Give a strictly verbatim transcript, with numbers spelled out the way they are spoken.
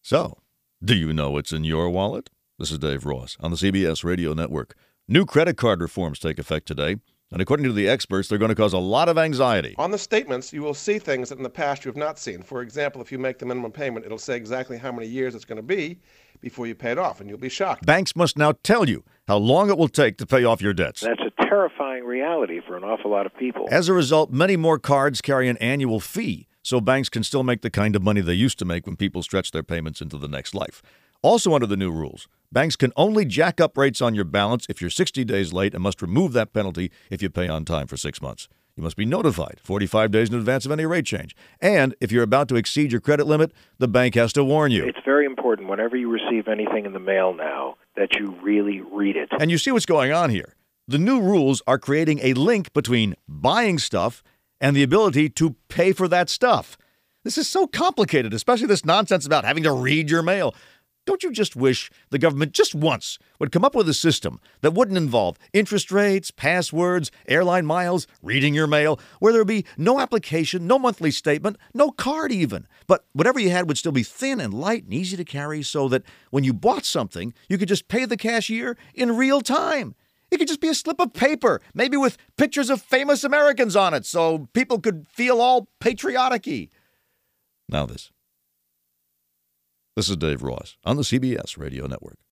So, do you know what's in your wallet? This is Dave Ross on the C B S Radio Network. New credit card reforms take effect today, and according to the experts, they're going to cause a lot of anxiety. On the statements, you will see things that in the past you have not seen. For example, if you make the minimum payment, it'll say exactly how many years it's going to be before you pay it off, and you'll be shocked. Banks must now tell you how long it will take to pay off your debts. That's a terrifying reality for an awful lot of people. As a result, many more cards carry an annual fee, so banks can still make the kind of money they used to make when people stretch their payments into the next life. Also under the new rules, banks can only jack up rates on your balance if you're sixty days late and must remove that penalty if you pay on time for six months. You must be notified forty-five days in advance of any rate change. And if you're about to exceed your credit limit, the bank has to warn you. It's very important whenever you receive anything in the mail now that you really read it. And you see what's going on here. The new rules are creating a link between buying stuff and the ability to pay for that stuff. This is so complicated, especially this nonsense about having to read your mail. Don't you just wish the government just once would come up with a system that wouldn't involve interest rates, passwords, airline miles, reading your mail, where there would be no application, no monthly statement, no card even. But whatever you had would still be thin and light and easy to carry so that when you bought something, you could just pay the cashier in real time. It could just be a slip of paper, maybe with pictures of famous Americans on it so people could feel all patriotic-y. Now this. This is Dave Ross on the C B S Radio Network.